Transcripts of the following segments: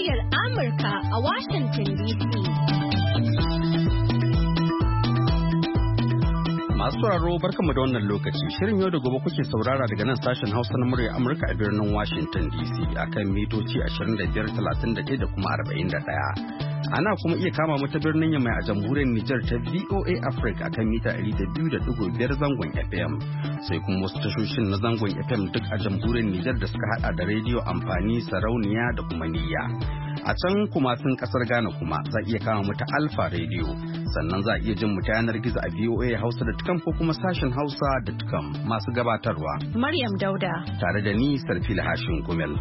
muryar Amurka a Washington DC. Masu sauraro barkanmu da wannan lokaci. Shirin yau da gobe kuke saurara daga nan sashen Hausa na muryar Amurka a birnin Washington DC akan mitoci 25, 31 da kuma 41. Ana kuma iya kama mu ta birnin Yamai a jamhuriyar Nijar ta VOA Africa akan mita 200.5 zangon FM. Sai kuma wasu tashoshin na zangon FM duk a jamhuriyar Nijar da suka hada da rediyo amfani sarauniya da kuma niyya. A can kuma sun kasar Ghana kuma za iya kama mu ta Alpha Radio. Sannan za iya jin mu ta yanar gizo a voahausa.com ko kuma sashen hausa.com masu gabatarwa. Maryam Dauda. Tare da ni Sarfila Hashin Gumel.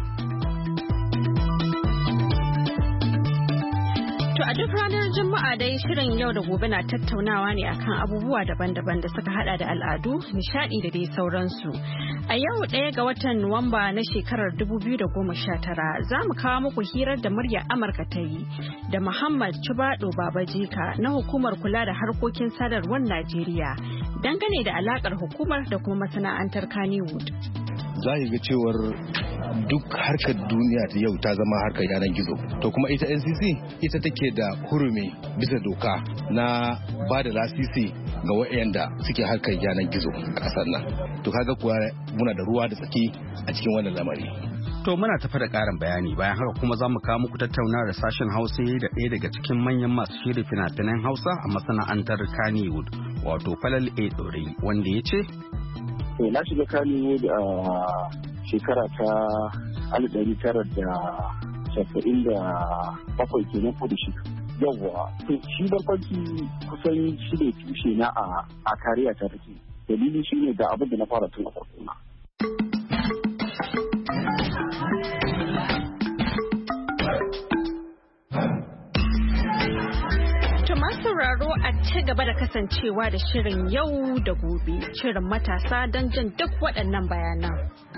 To a duk ranar Juma'a dai shirin yau da gobe na tattaunawa ne akan abubuwa daban-daban da suka hada da al'adu, nishadi da dai sauransu. A yau 1 ga watan Nuwamba na shekarar 2019 za mu kawo muku hirar da muryar Amurka ta yi da Muhammad Chubado Babajika na hukumar kula da harkokin sadarwar Najeriya dangane da alakar hukumar da kuma masana'antar Kannywood. Za ga cewar duk harkar duniya ta yau ta zama harkar yanar gizo, to kuma ita NCC ita take da hurumi bisa doka na ba da lasisi ga waɗanda suke harkar yanar gizo a ƙasar nan. To kaga kuwa muna da ruwa da tsaki a cikin wannan lamari. To muna tafa da ƙarin bayani bayan haka kuma za mu kawo muku tattauna da sashen Hausa da ɗaya daga cikin manyan masu shirya fina-finan Hausa a masana'antar Kannywood wato Falal A Dore wanda ya ce na shiga Kannywood a shekara ta 1997 kenan ko da shi. Yawwa, to shi barkwanci kusan shi ne tushe na a kariya ta take. Dalili shi ne ga abin da na fara tun a farko na. Sauraro a ci gaba da kasancewa da shirin yau da gobe, shirin matasa don jin duk waɗannan bayanan.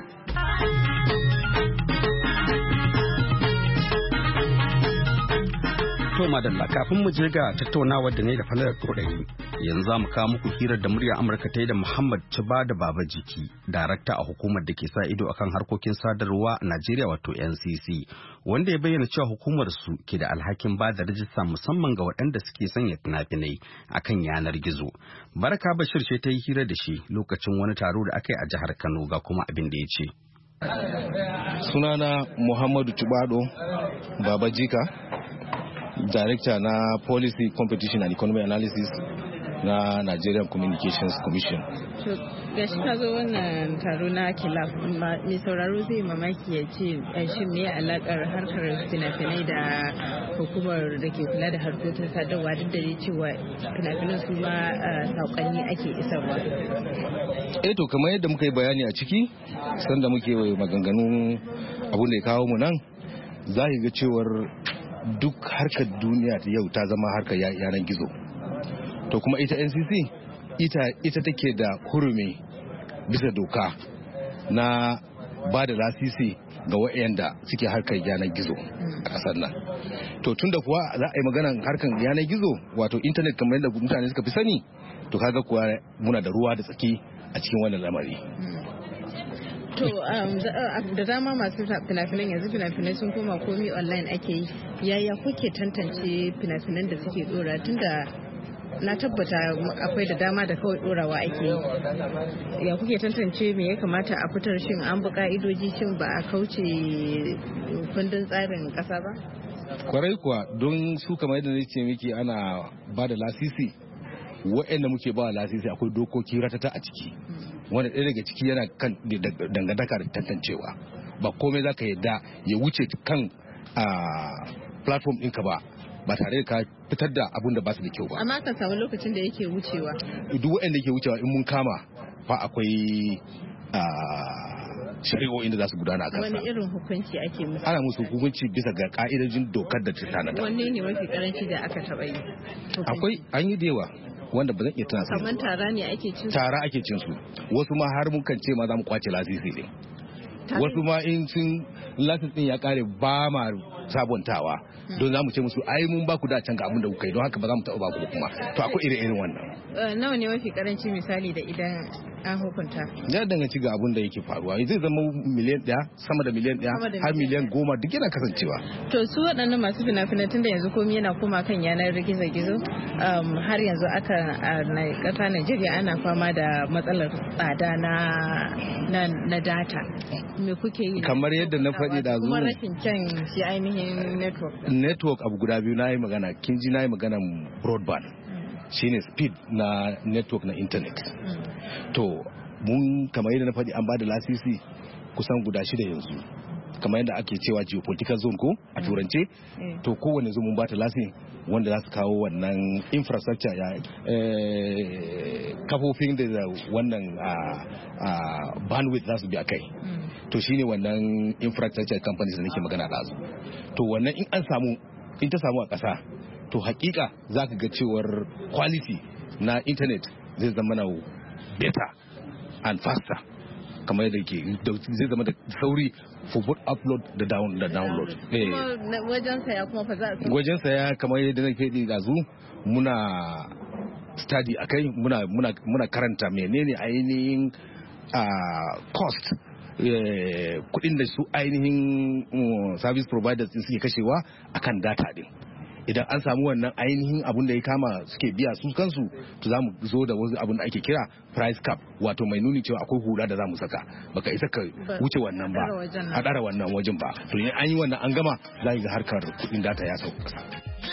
To madalla kafin mu je ga tattaunawar da ne da Falal Ɗorayi yanzu za mu kawo muku hirar da muryar Amurka ta yi da Muhammad Chubado Babajika, darakta a hukumar da ke sa ido akan harkokin sadarwa a Najeriya wato NCC, wanda ya bayyana cewa hukumar su ke da alhakin ba da rajista musamman ga waɗanda suke sanya fina-finai akan yanar gizo. Baraka Bashir ce ta yi hira da shi lokacin wani taro da aka yi a jihar Kano ga kuma abin da ya ce. Sunana Muhammadu Chubado Babajika, Director na Policy, Competition and Economic Analysis na Nigerian Communications Commission. Gashi ka zo wannan taro na kilaf, mai sauraro zai mamaki ya ce shin me alakar harkar fina-finai da hukumar da ke kula da harkokin sadarwa duk da cewa fina-finan su ma saƙonni ake isarwa. To kamar yadda muka yi bayani a ciki sanda muke maganganun abin da ya kawo mu nan, za ga cewar duk harkar duniya ta yau ta zama harkar yanar gizo, to kuma ita NCC ita take da hurumi bisa doka na ba da lasisi ga waɗanda suke harkar yanar gizo a ƙasar nan. To tunda kuwa za a yi maganar harkar yanar gizo wato intanet kamar yadda mutane suka fi sani, to kaga kuwa muna da ruwa da tsaki a cikin wannan lamari. To da dama masu fina-finan yanzu fina-finai sun koma komi online ake yi, yaya kuke tantance fina-finan da suke dora, tunda na tabbata akwai da dama da kawai dorawa ake yi, ya kuke tantance me ya kamata a fitar, shin an bi ka'idoji, shin ba a kauce kundin tsarin kasa ba? Kwarai kuwa, don su kamar yadda nake miki ana ba da lasisi, waɗanda muke ba lasisi akwai dokoki ratata a ciki, wanda ɗaya daga ciki yana kan dangantaka da tantancewa. Ba komai za ka yadda ya wuce kan platform ɗinka ba tare da ka fitar da abun da ba su da kyau ba. Amma kan samu lokacin da yake wucewa. Duk waɗanda yake wucewa in mun kama fa akwai shari'o'in da za su gudana a kansa. Wani irin hukunci ake musu? Ana musu hukunci bisa ga ka'idojin dokar da ta tanada. Wanne ne mafi karanci da aka taɓa yi? Akwai, an yi da yawa wanda ba zan iya tuna su. Kamar tara ne ake cin su? Tara ake cin su. Wasu ma har mukan ce ma za mu kwace lasisi ne. Wasu ma in sun lasis din ya kare ba ma sabuntawa don za mu ce musu ai mun ba ku da can ga abin da kuka yi don haka ba za mu taɓa ba ku kuma to akwai irin wannan. Nawa ne mafi karanci misali da idan an hukunta? Ya danganci ga abin da yake faruwa zai zama miliyan ɗaya sama da miliyan ɗaya har miliyan 10 duk yana kasancewa. To su waɗannan masu fina-finan tun da yanzu komai yana koma kan yanar gizo-gizo har yanzu aka a ƙasa Najeriya ana fama da matsalar tsada na data. Me kuke yi? Kamar yadda na faɗi da zuwa. Kuma rashin kyan shi ainihin network. Network abu guda biyu na yi magana, kin ji na yi magana broadband. Shine speed na network na internet. To mun kamar yadda na faɗi an ba da lasisi kusan guda 6 yanzu. Kamar yadda ake cewa geopolitical zone ko a turance to kowane zo mun bata lasi wanda za su kawo wannan infrastructure ya kafofin da wannan bandwidth za su bi a kai to shine wannan infrastructure companies da nake magana da su to wannan in ta samu a ƙasa to hakika za ka ga cewar quality na internet zai zama na better and faster kamar yadda ke zai zama da sauri for both upload da download. Wajen saya kuma fa za a wajen saya kamar yadda na ke da zu muna study akai muna karanta menene ainihin cost kudin da su ainihin service providers suke kashewa akan data din. Idan an samu wannan ainihin abun da ya kama suke biya su kansu to za mu zo da wasu abun da ake kira price cap wato mai nuni cewa akwai hula da za mu saka baka isa ka wuce wannan ba a ɗara wannan wajen ba to in an yi wannan an gama za ga harkar kuɗin data ya sauka ƙasa.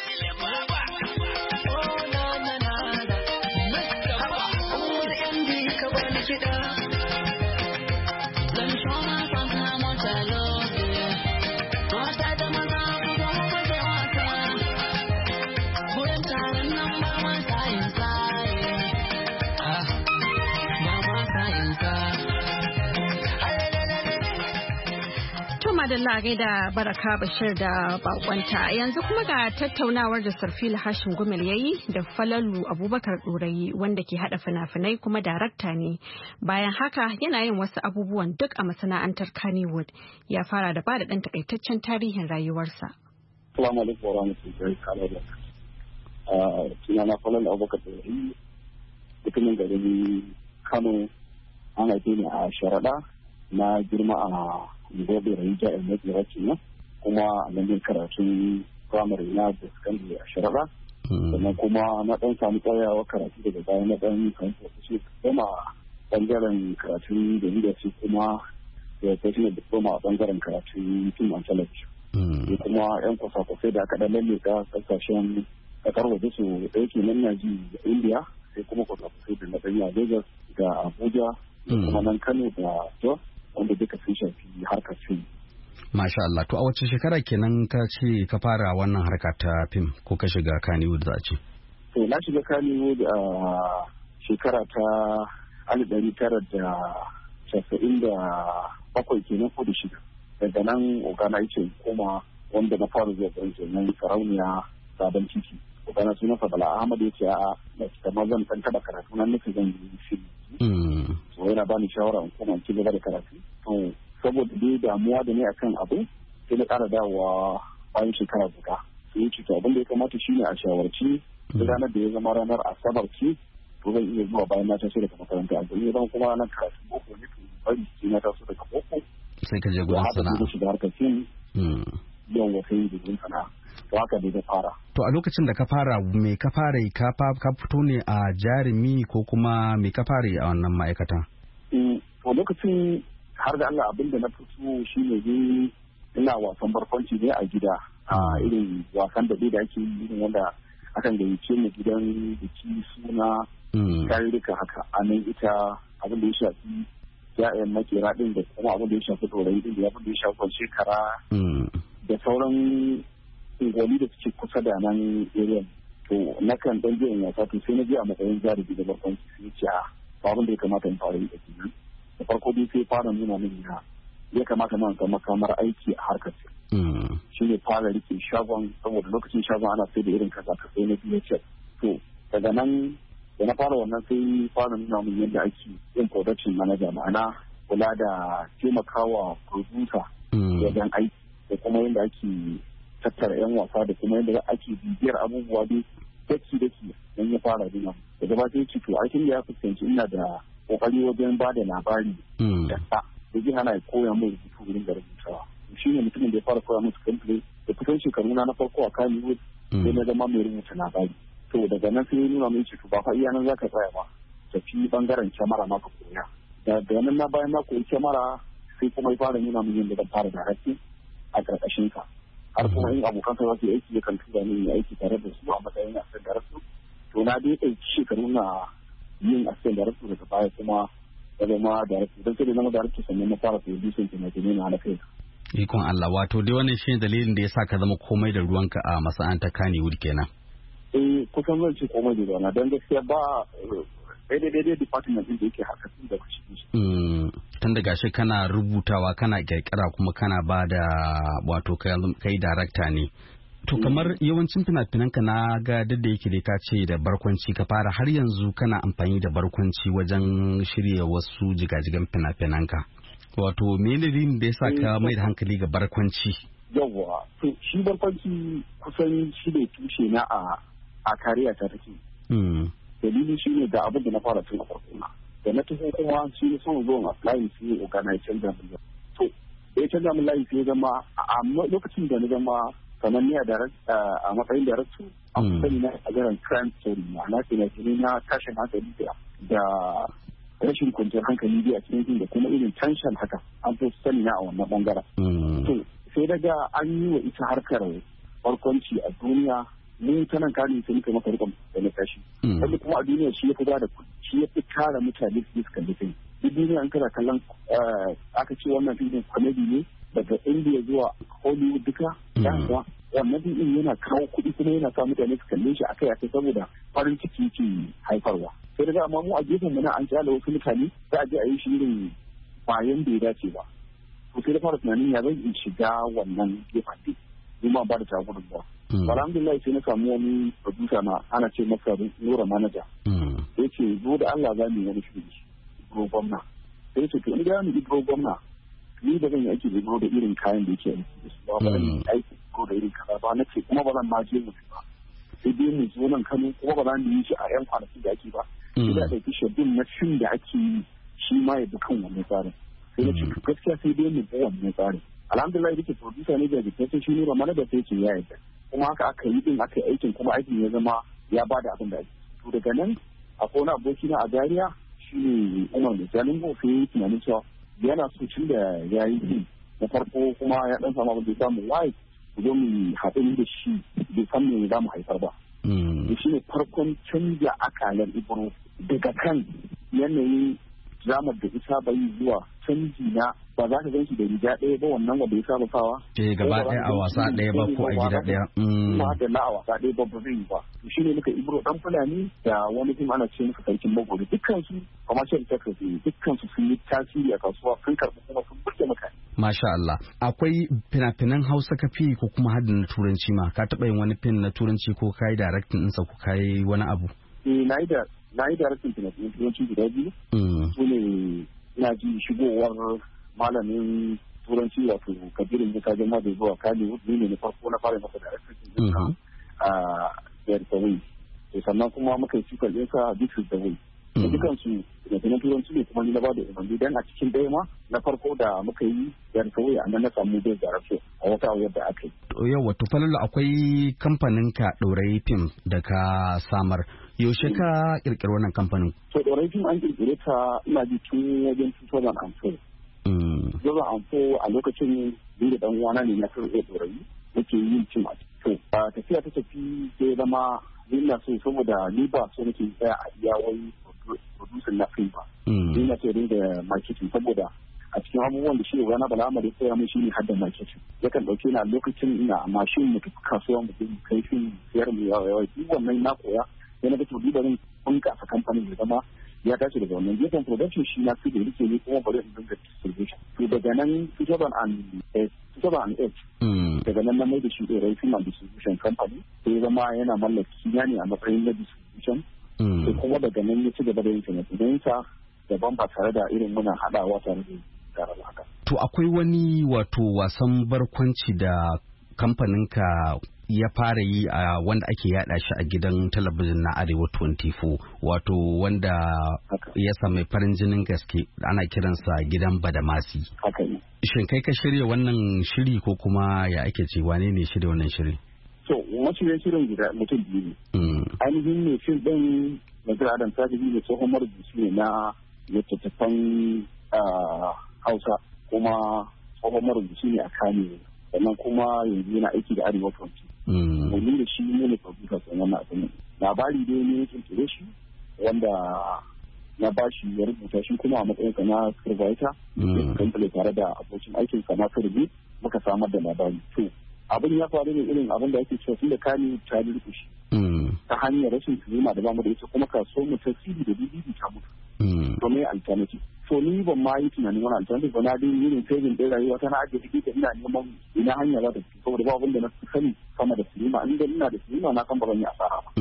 Madalla gaida Baraka Bashir da bakonta yanzu kuma ga tattaunawar da Sarfil Hashim Gumel yayi da Falalu Abubakar Dorayi wanda ke hada fina-finai kuma darakta ne. Bayan haka yana yin wasu abubuwan duk a masana'antar Kannywood. Ya fara da bada dan takaitaccen tarihin rayuwarsa. Assalamu alaikum wa rahmatullahi ta'ala. Sunana Falalu Abubakar Dorayi, mutumin garin Kano, an haife ni a Sharaɗa na girma a gobe rayuwa a mafi kenan kuma a nan karatun primary na da secondary a Sharaɗa sannan kuma na dan samu tsayawa karatu daga baya na dan karatu shi kuma bangaren karatun da leadership kuma da professional diploma a bangaren karatun film and television kuma yan kwasa-kwasai da aka dan lalle ka kasashen kasar waje su ɗauke nan na ji India sai kuma kwasa-kwasai da na ɗanya Lagos da Abuja da kuma nan Kano da Jos wanda duka sun shafi harkar fim. Masha Allah, to a wace shekara kenan ka ce ka fara wannan harka ta fim ko ka shiga Kannywood za a ce? To na shiga Kannywood a shekara ta 1997 kenan ko da shida. Daga nan ogana yake koma wanda na fara zuwa garin kenan Sarauniya Sabon Titi. Ogana sunansa Bala Ahmad ya ce a'a kamar zan ɗan taɓa karatu nan nufi zan yi fim. So yana bani shawara in koma ci gaba da karatu. To saboda dai damuwa da ne akan abu sai na ƙara dawowa bayan shekara guda. Sai ce to abin da ya kamata shine a shawarci ranar da ya zama ranar Asabar ce to zan iya zuwa bayan na taso daga makaranta a gari zan kuma ranar karatu boko ne to bari sai na taso daga boko. Sai ka je gurin sana'a. Ko shiga harkar fim. Yawa sai da gurin sana'a. To haka dai da fara. To a lokacin da ka fara me ka fara yi ka fito ne a jarumi ko kuma me ka fara yi a wannan ma'aikata? To lokacin har da Allah abin da na fito shi ne dai ina wasan barkwanci ne a gida a irin wasan da ake yi irin wanda akan gayyace mu gidan biki suna tarurruka haka a nan ita abin da ya shafi ya'yan makera din da kuma abin da ya shafi dorayi din da abin da ya shafi shekara da sauran unguwanni da suke kusa da nan area to na kan dan je in wasa to sai na je a matsayin jarumi da barkwanci sai ce a abin da ya kamata in fara yi da kenan da farko dai sai fara nuna min ya kamata man zama kamar aiki a harkar shi ne fara rike shagon saboda lokacin shagon ana sai da irin kaza ka sai na biyu ce to daga nan da na fara wannan sai fara nuna min yadda ake yin production manager ma'ana kula da taimakawa producer wajen aiki da kuma yadda ake tattara 'yan wasa da kuma yadda ake bibiyar abubuwa dai daki don ya fara dina daga ba sai to a cikin ya fuskanci ina da kokari wajen ba da labari da ta da ji hana koya mai rubutu wurin da rubutawa shi ne mutumin da ya fara koya musu kamfani da kusan shekaru na farko a Kannywood sai na zama mai rubuta labari to daga nan sai ya nuna mai to ba fa iya nan zaka tsaya ba tafi bangaren kyamara ma ka koya daga nan na bayan na koyi kyamara sai kuma ya fara nuna min yadda zan fara da haƙƙi a ƙarƙashin ka har kuma in abokan ka za su yi aiki yakan tura ni aiki tare da su a matsayin assistant director to na dai ɗauki shekaru na yin assistant director daga baya kuma ya zama director don sai da zama director sannan na fara producing fina-finai na kai. Ikon Allah wato dai wannan shi dalilin da ya sa ka zama komai da ruwanka a masana'antar Kannywood kenan. Kusan zan ce komai da ruwana don gaskiya ba daidai department din da yake haka tun da shi. Tun daga shi kana rubutawa kana kirkira kuma kana ba da wato kai darakta ne. To kamar yawancin fina-finanka na ga da yake dai ka ce da barkwanci ka fara har yanzu kana amfani da barkwanci wajen shirya wasu jigajigan fina-finanka. Wato menene da ya sa ka mai da hankali ga barkwanci? Yawwa, to shi barkwanci kusan shi ne tushe na a kariya ta take. Dalili shi ne da abin da na fara tun a farko na. Da na tafi kuma shi ne son zuwa applying sai organization da mun. To, ya canza min layi sai zama a lokacin da na zama kamar ni a matsayin director a sani na a garin crime story ma'ana fina-finai na tashin hankali da rashin kwanciyar hankali biya cikin da kuma irin tension haka an fi sani na a wannan bangaren. To sai daga an yi wa ita harkar barkwanci a duniya mun ta nan kare sai muka maka rikon da na tashi. Wanda kuma a duniya shi ya fi bada kuɗi shi ya fi kara mutane su kalli fim. Duk duniya an kana kallon aka ce wannan filin comedy ne daga India zuwa Hollywood duka. Yawwa wannan filin yana kawo kuɗi kuma yana sa mutane su kalle shi akai saboda farin ciki ke haifarwa. Sai daga amma mu a gefen muna an kyale wasu mutane za a je a yi shi irin bayan da ya dace ba. To sai da fara tunanin ya zan in shiga wannan gefen din. Zuma ba da jagoran ba. Alhamdulillah sai na samu wani producer na ana ce masa Nura Manager. Ya ce zo da Allah za mu yi wani shiri Ibro gwamna. Sai ce to in ga ni Ibro gwamna ni da zan yi aiki da Ibro da irin kayan da yake aiki da su ba zan yi aiki Ibro da irin kaza ba na ce kuma ba zan ma je mutu ba. Sai dai mu zo nan Kano kuma ba za mu yi shi a 'yan kwanaki da ake ba. Sai da ɗauki shaddun na fim da ake yi shi ma ya bi kan wannan tsarin. Sai na ce gaskiya sai dai mu bi wannan tsarin. Alhamdulillah yake producer ne da jikin shi ne ramana da sai ce ya yarda. Kuma haka aka yi din aka yi aikin kuma aikin ya zama ya bada abin da ake. To daga nan akwai wani aboki na a Zaria shi ne Umar da Jalingo sai yi tunanin cewa yana so tun da ya yi din na farko kuma ya dan samu abin da ya samu wai ku zo mu haɗu da shi bai san me za mu haifar ba. Shi ne farkon canja akalar Ibro daga kan yanayin zamar da isa bai zuwa canji na ba za ka gan shi da riga ɗaya ba wannan wanda ya saba sawa. Gaba ɗaya a wasa ɗaya ba ko a gida ɗaya. Kuma da na a wasa ɗaya ba zai yi ba. Shi ne muka Ibro ɗan Fulani da wani fim ana ce musu sarkin Magori dukkan su commercial secretary dukkan su sun yi tasiri a kasuwa sun karɓi kuma sun burge mutane. Masha Allah. Akwai fina-finan Hausa ka fi ko kuma hadin na Turanci ma ka taɓa yin wani fim na Turanci ko ka yi directing ɗinsa ko ka yi wani abu. Na yi directing fina-finan Turanci guda biyu. Su ne ina ji shigowar malamin Turanci wato Kabirin Musa Jama da zuwa Kannywood ne na farko na fara masa directing ɗinsa a There's the Way. Sannan kuma muka yi cikar ɗinsa This is the Way. Dukansu fina-finan Turanci ne kuma ni na ba da umarni dan a cikin ɗaya ma na farko da muka yi There's the Way a nan na samu dai direction a wata auyar da aka yi. Yau wato falalu akwai kamfanin ka ɗorayi fim da ka samar. Yaushe ka kirkiri wannan kamfanin? To ɗorayi fim an kirkire ta ina ji tun wajen 2004. 2004 a lokacin ni da ɗan uwana ne na kirkire ɗorayi nake yin fim a to tafiya ta tafi sai zama ina so saboda ni ba so nake tsaya a iya wai producer na fim ba. Ni na so da marketing saboda a cikin abubuwan da shi ne rana bala amari koya mun shine hadda marketing yakan dauke ni a lokacin ina mashin mu tafi kasuwa mu kai fim sayar mu yawa duk wannan na koya yana da tudi barin bunkasa kamfanin da zama ya tashi daga wannan gefen production shi na fi da rike ne kuma bari in dinga distribution to daga nan 2008 daga nan na mai da shi da rai film and distribution company sai zama yana mallaki na ne a matsayin na distribution sai kuma daga nan ya ci gaba da yin finafinansa daban ba tare da irin muna haɗawa tare da haka. To akwai wani wato wasan barkwanci da kamfaninka ya fara yi a wanda ake yada shi a gidan talabijin na Arewa 24 wato wanda ya sami farin jinin gaske ana kiransa gidan Badamasi. Shin kai ka shirya wannan shiri ko kuma ya ake ce wane ne shirya wannan shiri? So mashirin shirin guda mutum biyu ne. Ainihin ne fim ɗin Nazir Adam Sadiq ne tsohon marubuci ne na littattafan Hausa kuma tsohon marubuci ne a Kano sannan kuma yanzu yana aiki da Arewa 20. Domin da shi ne producer sun wannan abin. Labari dai ne kirkire shi wanda na bashi ya rubuta shi kuma a matsayin sa na scriptwriter kan tare da abokin aikin sa na Karbi muka samar da labari. To abin ya faru ne irin abin da ake cewa tunda Kano ta durkushe ta hanyar rashin sinima da bamu da ita kuma kasuwar mu ta CD da DVD ta mutu. To me alternative? So ni ban ma yi tunanin wani alternative ba na dai yin saving din rayuwa ta na ajiye da ina neman ina hanya za ta fi saboda ba abin da na sani sama da sinima inda ina da sinima na kan ba zan yi asara ba.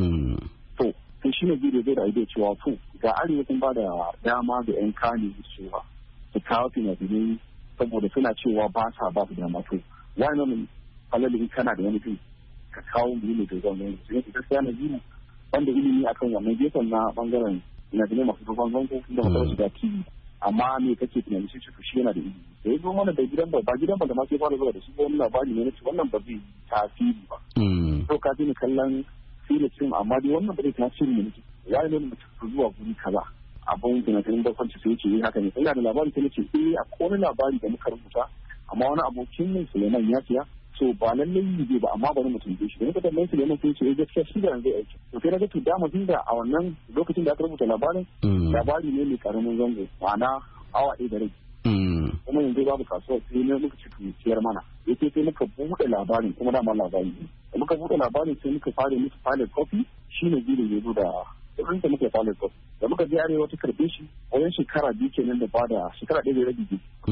To shi ne zai da idea cewa to ga Arewa sun ba da dama ga 'yan Kano cewa su kawo fina-finai saboda suna cewa ba sa ba su dama to why not falalin kana da wani fim ka kawo mu ne da gwamnati sai ka gaskiya na jimu wanda ilimi akan wannan gefen na bangaren ina da masu dogon zango da masu shiga TV amma me kake tunani shi shi yana da ilimi da ya zo mana da gidan ba da ma sai fara zuwa da shi ko wani labari ne na ce wannan ba zai tasiri ba to ka ji ni kallon film amma dai wannan ba zai tasiri ne nake ya ne mutum zuwa guri kaza abun tunanin da kwanci sai yake yi haka ne ina da labari sai nace a wani labari da muka rubuta amma wani abokin min Suleiman ya siya so ba lallai yi ba amma bari mutum shi da muka tambaye Suleiman sai ce gaskiya shi da zai aiki to sai na ga to dama tunda a wannan lokacin da aka rubuta labarin labari ne mai karamin zango ma'ana awa ɗaya da rai kuma yanzu babu kasuwa sai ne muka ci tuciyar mana yake sai muka buɗe labarin kuma dama labari ne da muka buɗe labarin sai muka fara musu pilot copy shine gidan ya zo da irin da muka pilot copy da muka je Arewa ta karbe shi wajen shekara biyu kenan da bada shekara ɗaya da rabi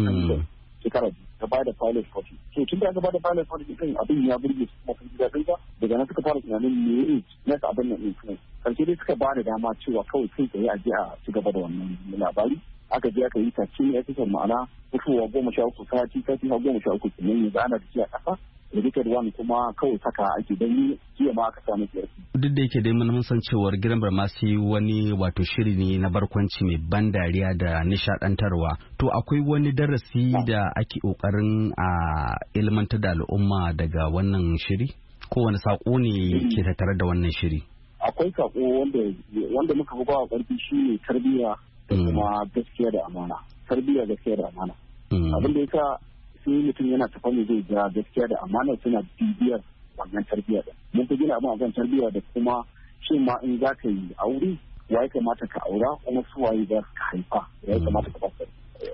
shekara biyu da bada pilot copy to tun da aka bada pilot copy din abin ya burge su kuma sun ji daɗin sa daga nan suka fara tunanin me ne na abin nan din karshe dai suka bada dama cewa kawai kai tsaye a je a ci gaba da wannan labari aka je aka yi tace ne ake ma'ana mutuwa 13 sati 13 kenan yanzu ana da shi a ƙasa edited one kuma kawai saka ake don yi jiya ma aka samu fiyarki. Duk da yake dai mun san cewar gidan Badamasi wani wato shiri ne na barkwanci mai ban dariya da nishadantarwa. To akwai wani darasi da ake kokarin a ilmantar da al'umma daga wannan shiri? Ko wani sako ne ke tattare da wannan shiri? Akwai sako wanda muka fi bawa ƙarfi shine tarbiyya da kuma gaskiya da amana. Tarbiyya gaskiya da amana. Abin da yasa sai mutum yana tafa ne zai ga gaskiya da amana suna bibiyar wannan tarbiyya da mun fi gina abin akan tarbiyya da kuma shin ma in za ka yi aure wa ya kamata ka aura kuma su waye za ka haifa ya kamata ka fasa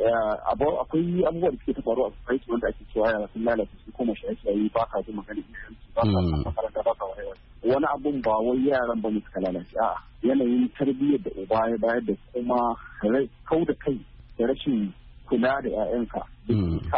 akwai abubuwa da suke ta faru a society wanda ake cewa yara sun lalata su kuma shaye-shaye ba ka ji magana ba ka makaranta ba ka wayewa wani abun ba wai yaran ba ne suka lalace a yanayin tarbiyyar da uba ya bayar da kuma kau da kai da rashin kula da 'ya'yanka da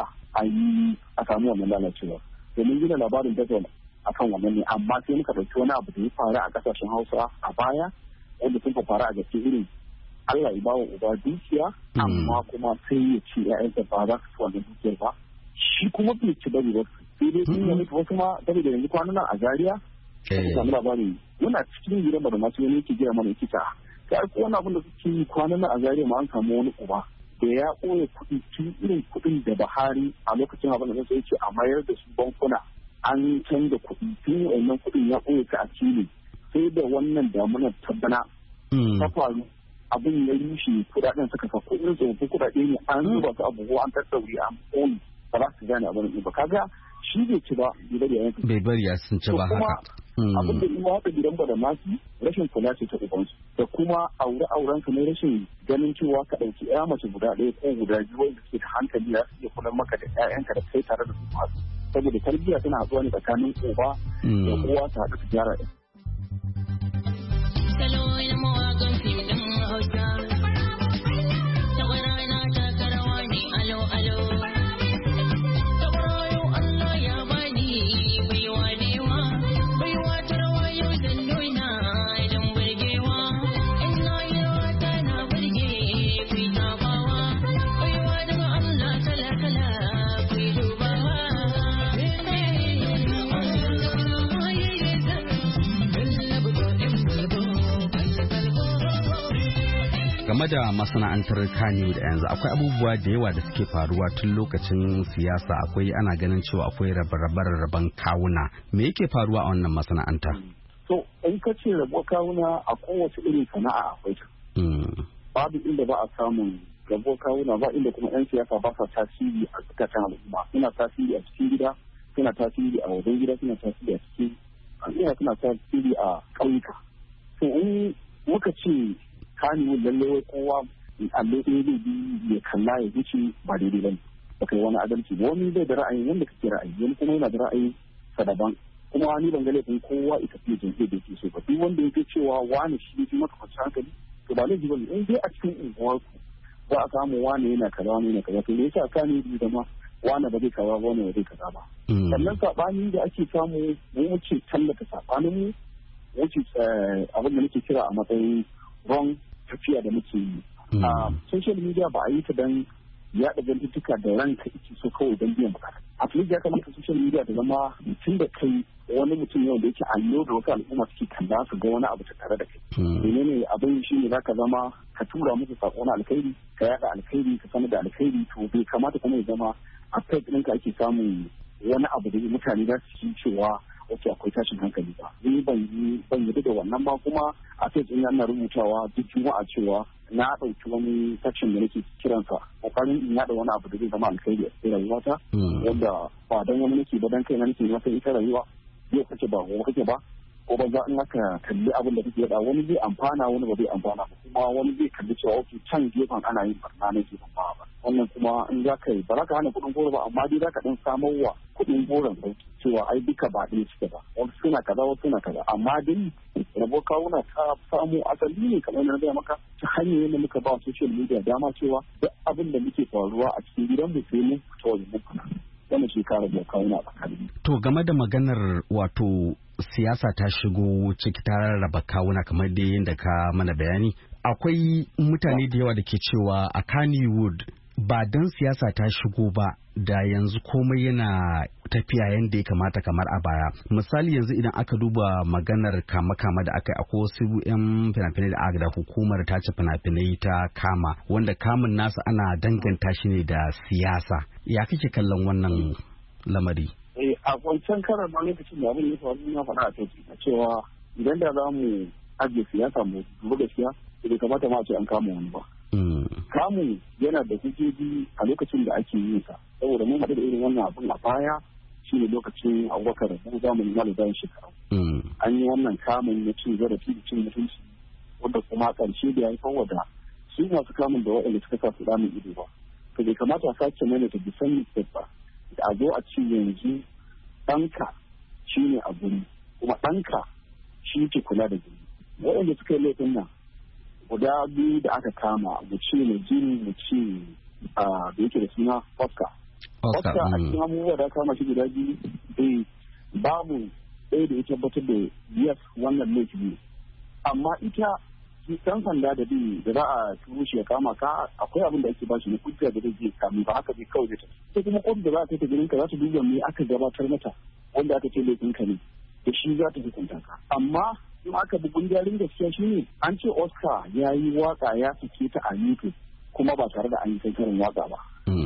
a samu wannan lalacewa domin gina labarin dajjal a kan wannan ne amma sai muka ɗauki wani abu da ya faru a ƙasashen Hausa a baya wanda sun faru a gaske irin Allah ya bawa uba dukiya amma kuma sai ya ce ƴaƴansa ba za su ci wannan dukiyar ba shi kuma bai ci bari ba sai dai sun yi wasu ma saboda yanzu kwanan nan a Zaria aka samu labari muna cikin gidan Badamasi wani yake gaya mana yake ta kai ko wani abin da suke yi kwanan nan a Zaria ma an samu wani uba da ya ɓoye kuɗi tun irin kuɗin da Buhari a lokacin abin da zai ce a mayar da su bankuna an canza kuɗi tun wannan kuɗin ya ɓoye ta a Chile sai da wannan damunar ta bana ta faru abin ya rushe kuɗaɗen suka sa kuɗin tsofaffin kuɗaɗe ne an zuba su abubuwa an tattauri an ɓoye ba za su gane abin ba kaga shi bai ci ba bai bari ya sun ci ba haka abin da ima haka gidan Badamasi rashin kula ce ta ubansu da kuma auren su ne rashin ganin cewa ka ɗauki ya mace guda ɗaya ko guda biyu wanda suke da hankali za su iya kula maka da ƴaƴanka da kai tare da su masu saboda tarbiyya tana haɗuwa ne tsakanin uba da uwa ta haɗu su gyara ɗin. game da masana'antar Kano da yanzu akwai abubuwa da yawa da suke faruwa tun lokacin siyasa, akwai ana ganin cewa akwai rabe-raben kawuna. Me yake faruwa a wannan masana'anta? To in ka ce rabuwar kawuna a kowace irin sana'a akwai ta. Babu inda ba a samun rabuwar kawuna, ba inda kuma 'yan siyasa ba sa tasiri a zukatan al'umma. Suna tasiri a cikin gida, suna tasiri a wajen gida, suna tasiri a cikin al'umma, suna tasiri a ƙauyuka. To in muka ce Kano lallai kowa allo ɗaya zai bi ya kalla ya wuce ba daidai ba ne. Ba kai wani adalci ba, wani zai da ra'ayin wanda kake ra'ayi, wani kuma yana da ra'ayi sa daban. Kuma ni ban ga laifin kowa ita fiye jinke da ke so ba. Duk wanda yake cewa wani shi ne maka kwanci hankali to ba laifi ba ne. In dai a cikin unguwarku za a samu wani yana kaza wani yana kaza to me yasa Kano da zama wani ba zai kaza ba wani ba zai kaza ba. Sannan saɓani da ake samu mu wuce tallata saɓanin mu wuce abin da nake kira a matsayin wrong tafiya da muke yi. Social media ba a yi ta don yaɗa zantuttuka da ranka ike so kawai don biyan bukata. At least ya kamata social media ta zama mutum da kai wani mutum yau da yake allo da wasu al'umma suke kalla su ga wani abu ta tare da kai. Menene abin shi ne zaka zama ka tura musu sako na alkhairi, ka yaɗa alkhairi, ka sanar da alkhairi, to bai kamata kuma ya zama a kai ɗinka ake samun wani abu da mutane za su ci cewa wacce akwai tashin hankali ba. Ni ban yi da wannan ba, kuma a kai ɗin yana rubutawa duk juma'a cewa na ɗauki wani section da nake kiransa kokarin in yaɗa wani abu da zai zama alkhairi a cikin rayuwata, wanda ba don wani nake ba don kai na nake masa ita rayuwa yau kake ba gobe kake ba, ko ba za in aka kalli abin da kake yaɗa wani zai amfana wani ba zai amfana ba, kuma wani zai kalli cewa wato can gefen ana yin barna na gefen ba wannan kuma in za ka yi ba za ka hana kuɗin goro ba, amma dai za ka ɗan samar wa kuɗin goron sauki cewa ai duka ba ɗaya suke ba, wasu suna kaza wasu suna kaza, amma dai rabo kawuna ta samu asali ne kamar na gaya maka ta hanyar yadda muka ba social media dama cewa duk abin da muke faruwa a cikin gidan mu sai mun fita wajen mu kana wannan shekarar da kawuna tsakanin. To game da maganar wato siyasa ta shigo ciki ta rarraba kawuna kamar dai yadda ka mana bayani, akwai mutane da yawa da ke cewa a Kannywood ba don siyasa ta shigo ba da yanzu komai yana tafiya yadda ya kamata kamar a baya. Misali yanzu idan aka duba maganar kama da aka yi akwai wasu 'yan fina-finai da aka da hukumar ta ce fina-finai ta kama wanda kamun nasu ana danganta shi ne da siyasa. Ya kake kallon wannan lamari? A wancan karar ma lokacin da abin ya faru na faɗa a kai cewa idan da za mu ajiye siyasa mu duba gaskiya bai kamata ma a ce an kama wani ba. Kamu yana da hujjoji a lokacin da ake yin sa, saboda mun haɗu da irin wannan abin a baya shine lokacin Abubakar Rabu zamanin Malibayan shekaru. An yi wannan kamun na cin zarafi da cin mutunci wanda kuma ƙarshe da ya yi da su masu kamun da waɗanda suka sa su damun ido ba. To bai kamata a sake mana ta bisan ba da a zo a ci yanzu ɗanka shi ne a guri kuma ɗanka shi ke kula da guri. Waɗanda suka yi laifin nan guda biyu da aka kama mu ce mai jini mu ce da yake da suna Oscar a cikin abubuwa da kama shi guda biyu babu ɗaya da ya tabbatar da yes wannan laifi ne, amma ita ɗan sanda da bi da za a turo shi ya kama ka akwai abin da ake ba shi na hujja da zai kama ba haka zai kawai zai sai kuma kotu da za a kai ta gidanka za ta duba me aka gabatar mata wanda aka ce laifin ka ne da shi za ta hukunta ka. Amma in aka bi gundarin gaskiya shi ne an ce Oscar ya yi waka ya sake ta a YouTube kuma ba tare da an yi kankarin waka ba.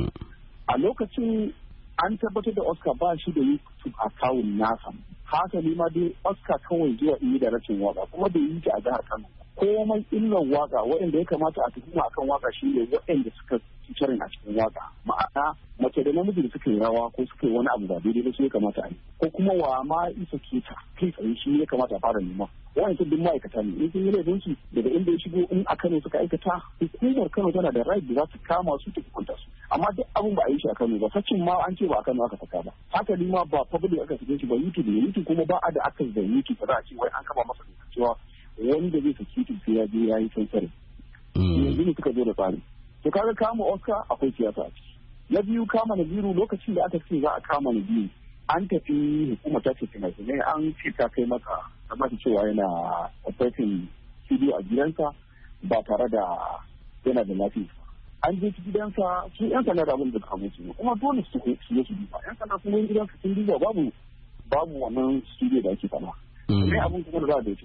A lokacin an tabbatar da Oscar ba shi da YouTube account nasa. Haka ne ma dai Oscar kawai zuwa yi da rashin waka kuma da yi ta a jihar Kano. Komai illan waka waɗanda ya kamata a tuhuma akan waka shi ne waɗanda suka featuring a cikin waka. Ma'ana mace da namiji da suka yi rawa ko suka yi wani abu ba daidai ba su ya kamata a yi. Ko kuma wa ma isa ke ta kai tsaye shi ya kamata a fara nema. Wani duk ma'aikata ne in sun yi laifin su daga inda ya shigo in a Kano suka aikata hukumar Kano tana da right da za ta kama su ta hukunta su. Amma duk abin ba a yi shi a Kano ba, sacin ma an ce ba a Kano aka saka ba. Haka ni ma ba public aka sake shi ba YouTube ne, YouTube kuma ba a da aka da YouTube ba za a ce wai an kama masa cewa wanda zai saki YouTube sai ya je ya yi sansare. Yanzu ne suka zo da tsari. To kaga kama Oscar akwai siyasa a ciki. Na biyu kama Naziru lokacin da aka ce za a kama Naziru an tafi hukumar ta ce fina-finai an ce ta kai masa kamar cewa yana operating studio a gidansa ba tare da yana da lafiya. An je gidansa su yan sanda da abin da suka mutu ne kuma dole su yi su duba. Yan sanda sun yi gidansa sun duba babu wannan studio da ake fama. Sai abin kuma da za a dauki mutum.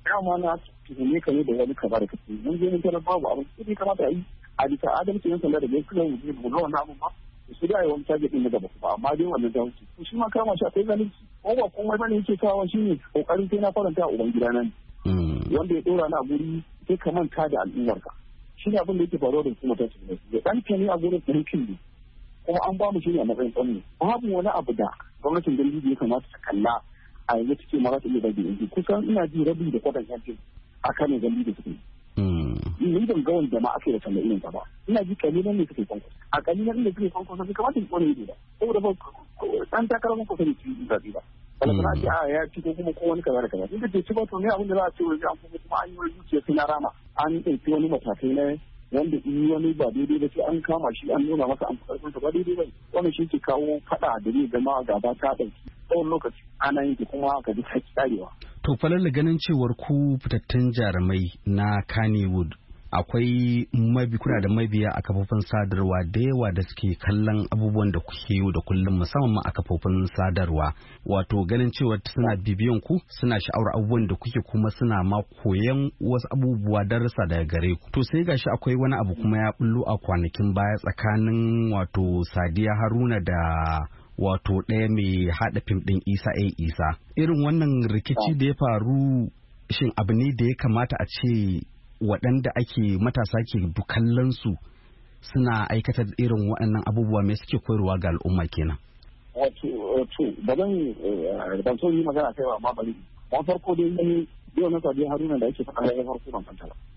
dama na tuhume ka ne da wani kaza da kake mun je mun tarar babu abin sai kamata a yi a bisa adalci yan sanda da bai kula mu mu ga wannan abin ba su da yawan target din na gaba ba amma dai wannan da wuce to shi ma kama shi akwai zalunci ko ba komai bane yake kawo shine kokarin sai na faranta a uban gida nan wanda ya dora na guri sai ka manta da al'ummarka shi ne abin da yake faruwa da hukumar ta cikin da dan ne a gurin ɗinkin ne kuma an ba mu shi ne a matsayin tsanni babu wani abu da gwamnatin dalili ya kamata ta kalla a yanzu take mara ta iya bai yanzu kusan ina ji rabi da kwadan yankin a kan dalili da suke ni ban ga wani jama'a ake da talla irin ba ina ji kalilan ne suke kwankwas a kalilan da suke kwankwas sai kamata ki kone ne da saboda ba dan takarar mun kusa ne ci zabi ba balantana ce a ya ci ko kuma ko wani kaza da kaza inda ke ci ba to ne abin da za a ce wani an kuma an yi wani zuciya sai na rama an ɗauki wani matakai na wanda in wani ba daidai ba sai an kama shi an nuna masa an karfin ba daidai ba wannan shi ke kawo faɗa da zai zama gaba ta ɗauki tsawon lokaci ana yin kuma ka ji ta karewa. To falalla ganin cewar ku fitattun jarumai na Kannywood akwai kuna da mabiya a kafofin sadarwa da yawa da suke kallon abubuwan da kuke yi da kullum musamman a kafofin sadarwa wato ganin cewa suna bibiyan ku suna sha'awar abubuwan da kuke kuma suna ma koyan wasu abubuwa darasa daga gare ku to sai gashi akwai wani abu kuma ya bullo a kwanakin baya tsakanin wato Sadiya Haruna da wato ɗaya mai haɗa fim ɗin Isa irin wannan rikici da ya faru shin abu ne da ya kamata a ce waɗanda ake matasa ke kallon su suna aikata irin waɗannan abubuwa mai suke koyarwa ga al'umma kenan. Wato ban so yi magana kai ba amma bari ban farko dai ne yau na Sadiya Haruna da ake faɗa ya farko ban fanta ba.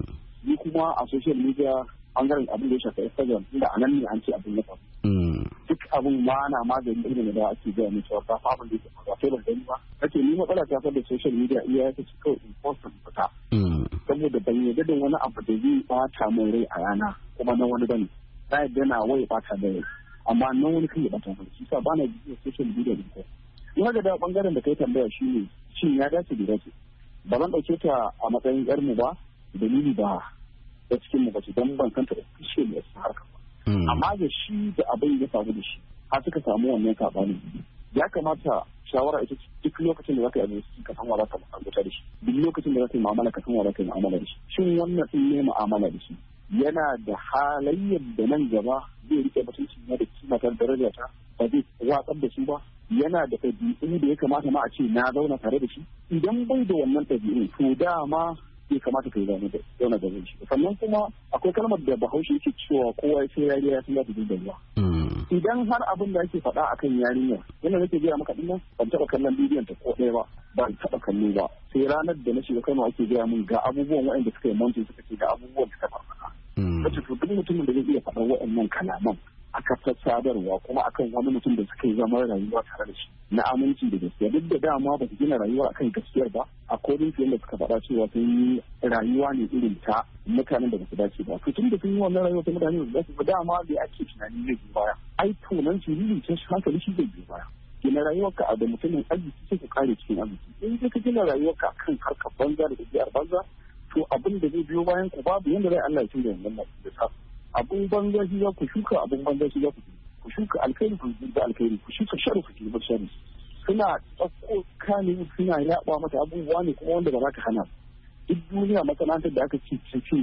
Ni kuma a social media bangaren abin da ya shafi Instagram inda a nan ne an ce abin ya faru. Duk abin ma na magani irin da ake gaya mai cewa ba abin da ya faru sai ban gani ba. Kace ni matsala ta da social media iya ya ce kawai important fita. Saboda ban yarda da wani abu da zai bata mai rai a yana kuma na wani bane na yarda na wai bata da rai amma na wani kan ya bata mai shi sa bana bidiyo social media din ko in ga da bangaren da kai tambaya shine shin ya dace da dace ba zan dauke ta a matsayin yar mu ba dalili ba da cikin mu ba ce dan ban kanta da kishe ne a harkar ba amma da shi da abin ya faru da shi har suka samu wannan sabani ya kamata shawara ita duk lokacin da zaka yi abinci ka san wa zaka mu'amala da shi duk lokacin da zaka yi mu'amala ka san wa zaka yi mu'amala da shi shin wannan din ne mu'amala da shi yana da halayyar da nan gaba zai rike mutunci na da kimatar daraja ta ba zai watsar da shi ba yana da ɗabi'u da ya kamata ma a ce na zauna tare da shi idan bai da wannan ɗabi'u to dama bai kamata ka yi zauna da shi sannan kuma akwai kalmar da Bahaushe yake cewa kowa sai yariya ya san za ta dinga ruwa idan har abin da ake faɗa akan yarinya yana nake gaya maka dinnan ban taɓa kallon bidiyon ta ko ɗaya ba ban taɓa kallo ba sai ranar da na shiga Kano ake gaya min ga abubuwan waɗanda suka yi montin suka ce ga abubuwan da suka faɗa kace to duk mutumin da zai iya faɗa waɗannan kalaman a kafar sadarwa kuma akan wani mutum da suka yi zaman rayuwa tare da shi na aminci da gaskiya duk da dama ba su gina rayuwa akan gaskiyar ba a kodin su yadda suka faɗa cewa sun yi rayuwa ne irin ta mutanen da ba su dace ba to tun da sun yi wannan rayuwa ta mutane da su dace ba dama da ake tunani zai biyo baya ai tonan sirri ta hankali shi zai biyo baya gina rayuwarka da mutumin arziki sai ku kare cikin arziki in ka gina rayuwarka akan harkar banza da ɗabi'ar banza to abin da zai biyo bayan ku babu yanda zai Allah ya cinye wannan da sa abun banza shi za ku shuka abun banza shi za ku shuka alkhairi ku da alkhairi ku shuka sharri ku da sharri suna tsakko kane suna yaba mata abubuwa ne kuma wanda ba za ka hana duk duniya masana'antar da aka ci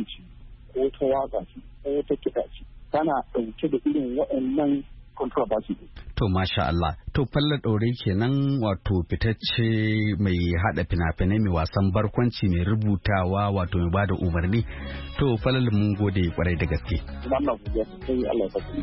ko ta waka ce ko ta kiɗa ce tana ɗauke da irin waɗannan controversy. To masha Allah. To Falla Ɗore kenan wato fitacce mai haɗa fina-finai mai wasan barkwanci mai rubutawa wato mai bada umarni. To Falla mun gode kwarai da gaske. Allah ya sai Allah ya saka.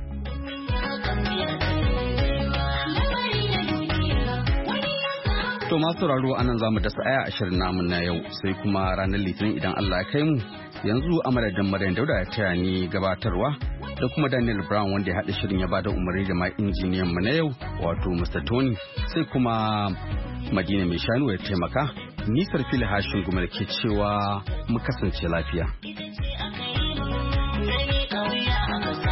To masu sauraro anan zamu dasa aya a shirin namu na yau sai kuma ranar Litinin idan Allah ya kai mu. Yanzu a madadin Maryam Dauda ya taya ni gabatarwa da kuma Daniel Brown wanda ya haɗa shirin ya bada umarni da ma injiniyan mu na yau wato Mr. Tony sai kuma Madina mai shanu ya taimaka ni Sarfili Hashin Gumar ke cewa mu kasance lafiya.